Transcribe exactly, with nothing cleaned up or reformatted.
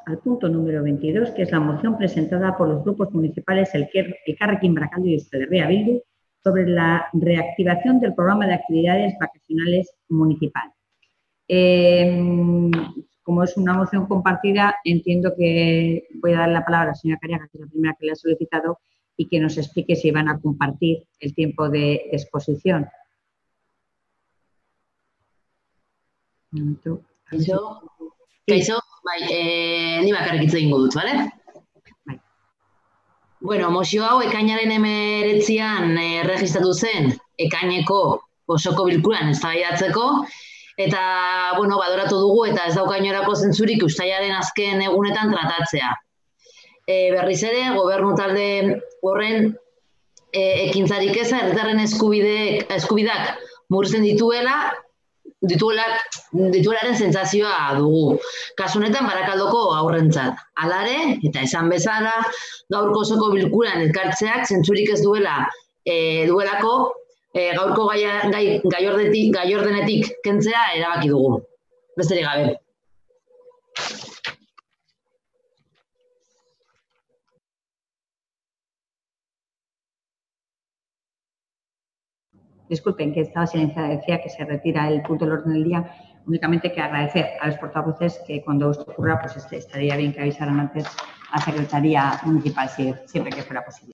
al punto número veintidós, que es la moción presentada por los grupos municipales Elkarrekin Barakaldo y Euskal Herria Bildu sobre la reactivación del programa de actividades vacacionales municipal. Eh, como es una moción compartida, entiendo que voy a dar la palabra a la señora Cariaga, que es la primera que le ha solicitado, y que nos explique si van a compartir el tiempo de exposición. Kaixo, Kaixo, bai, eh, ni bakarrik hitz egingo dut, bale? Bai. Bueno, mozio hau ekainaren hemeretzian eh, erregistratu zen ekaineko osoko bilkuran eztabaidatzeko, eta, bueno, badoratu dugu eta ez dauka inorako zentzurik uztailaren azken egunetan tratatzea. E, berriz ere, gobernu talde horren e, ekintzarik eza, herritarren eskubideek, eskubidak murrizten dituela, dituela, dituelaren sentsazioa dugu. Kasu honetan Barakaldoko haurrentzat. Halare, eta esan bezala, gaurko osoko bilkuran elkartzeak zentzurik ez duela e, duelako e, gaurko gaia, gai, gaiordetik, gaiordenetik kentzea erabaki dugu. Besterik gabe. Disculpen, que estaba silenciada, decía que se retira el punto del orden del día, únicamente que agradecer a los portavoces que cuando esto ocurra, pues estaría bien que avisaran antes a la Secretaría Municipal, siempre que fuera posible.